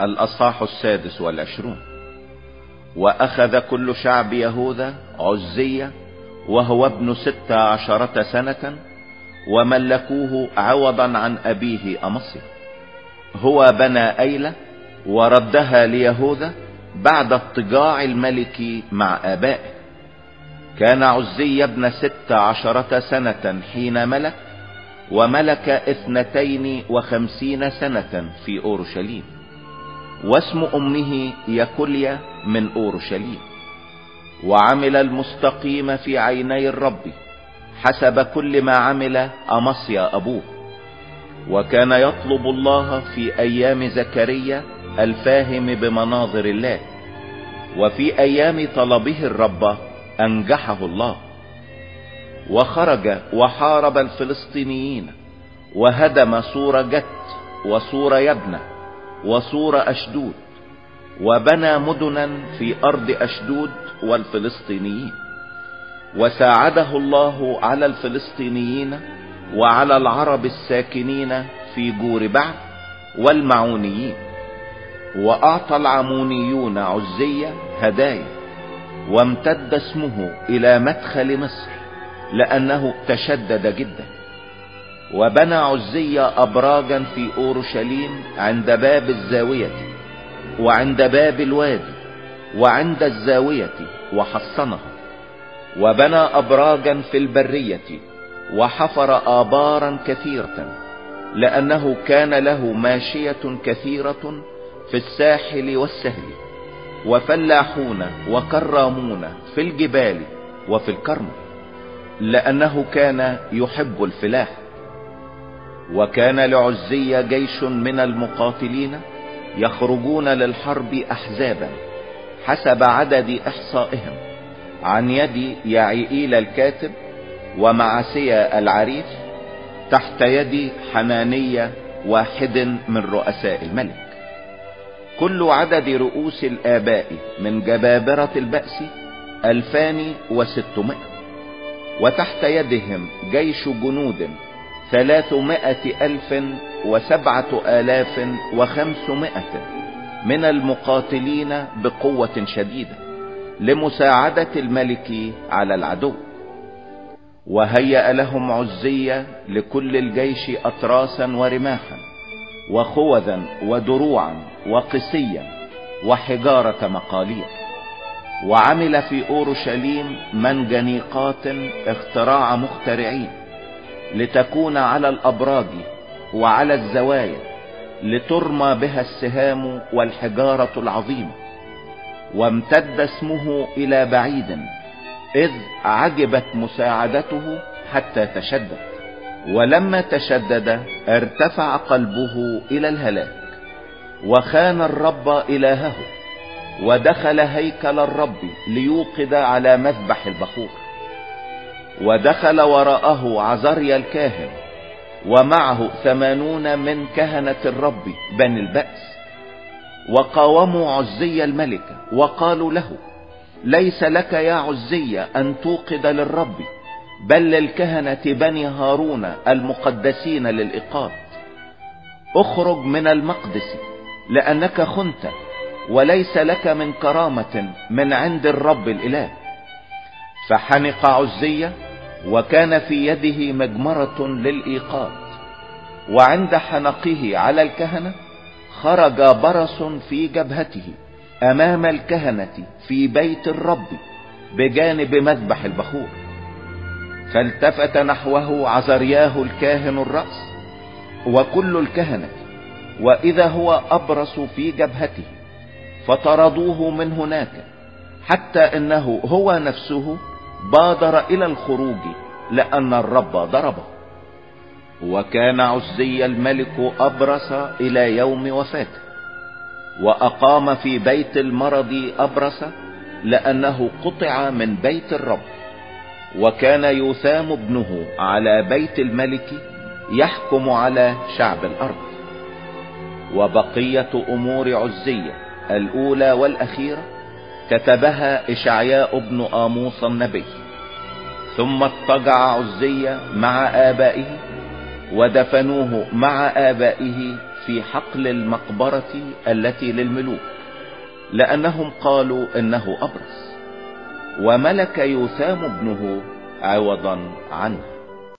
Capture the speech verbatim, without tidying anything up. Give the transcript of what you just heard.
الأصحاح السادس والعشرون. وأخذ كل شعب يهوذا عزية وهو ابن ست عشرة سنة وملكوه عوضا عن أبيه أمصيا. هو بنى أيلة وردها ليهوذا بعد اضطجاع الملك مع آبائه. كان عزية ابن ست عشرة سنة حين ملك، وملك اثنتين وخمسين سنة في أورشليم، واسم أمه يكوليا من أورشليم. وعمل المستقيم في عيني الرب حسب كل ما عمل أمصيا أبوه. وكان يطلب الله في أيام زكريا الفاهم بمناظر الله، وفي أيام طلبه الرب أنجحه الله. وخرج وحارب الفلسطينيين وهدم سور جت وسور يبنى وسور أشدود، وبنى مدنا في أرض أشدود والفلسطينيين. وساعده الله على الفلسطينيين وعلى العرب الساكنين في جور بعل والمعونيين. وأعطى العمونيون عزية هدايا، وامتد اسمه إلى مدخل مصر لأنه تشدد جدا. وبنى عزية أبراجا في أورشليم عند باب الزاوية وعند باب الوادي وعند الزاوية وحصنها. وبنى أبراجا في البرية وحفر آبارا كثيرة، لأنه كان له ماشية كثيرة في الساحل والسهل، وفلاحون وكرامون في الجبال وفي الكرم، لأنه كان يحب الفلاح. وكان لعزية جيش من المقاتلين يخرجون للحرب أحزابا حسب عدد إحصائهم، عن يد يعيئيل الكاتب ومعسيا العريف تحت يد حنانية واحد من رؤساء الملك. كل عدد رؤوس الآباء من جبابرة البأس ألفان وستمائة، وتحت يدهم جيش جنود ثلاثمائة ألف وسبعة آلاف وخمسمائة من المقاتلين بقوة شديدة لمساعدة الملك على العدو. وهيأ لهم عزية لكل الجيش أتراسا ورماحا وخوذا ودروعا وقسيا وحجارة مقالير. وعمل في أورشليم منجنيقات اختراع مخترعين لتكون على الأبراج وعلى الزوايا لترمى بها السهام والحجارة العظيمة. وامتد اسمه إلى بعيد، إذ عجبت مساعدته حتى تشدد. ولما تشدد ارتفع قلبه إلى الهلاك، وخان الرب إلهه، ودخل هيكل الرب ليوقد على مذبح البخور. ودخل وراءه عزريا الكاهن ومعه ثمانون من كهنة الرب بني البأس، وقاوموا عزيا الملك وقالوا له: ليس لك يا عزيا أن توقد للرب، بل للكهنة بني هارون المقدسين للإيقاد. اخرج من المقدس لأنك خنت، وليس لك من كرامة من عند الرب الإله. فحنق عزيا، وكان في يده مجمرة للإيقاد، وعند حنقه على الكهنة خرج برص في جبهته أمام الكهنة في بيت الرب بجانب مذبح البخور. فالتفت نحوه عزرياه الكاهن الرأس وكل الكهنة، وإذا هو أبرص في جبهته، فطردوه من هناك، حتى إنه هو نفسه بادر إلى الخروج لأن الرب ضربه. وكان عزي الملك أبرص إلى يوم وفاته، وأقام في بيت المرض أبرص لأنه قطع من بيت الرب. وكان يوثام ابنه على بيت الملك يحكم على شعب الأرض. وبقية أمور عزية الأولى والأخيرة كتبها إشعياء ابن آموس النبي. ثم اضطجع عزية مع آبائه، ودفنوه مع آبائه في حقل المقبرة التي للملوك، لأنهم قالوا إنه أبرص، وملك يوثام ابنه عوضا عنه.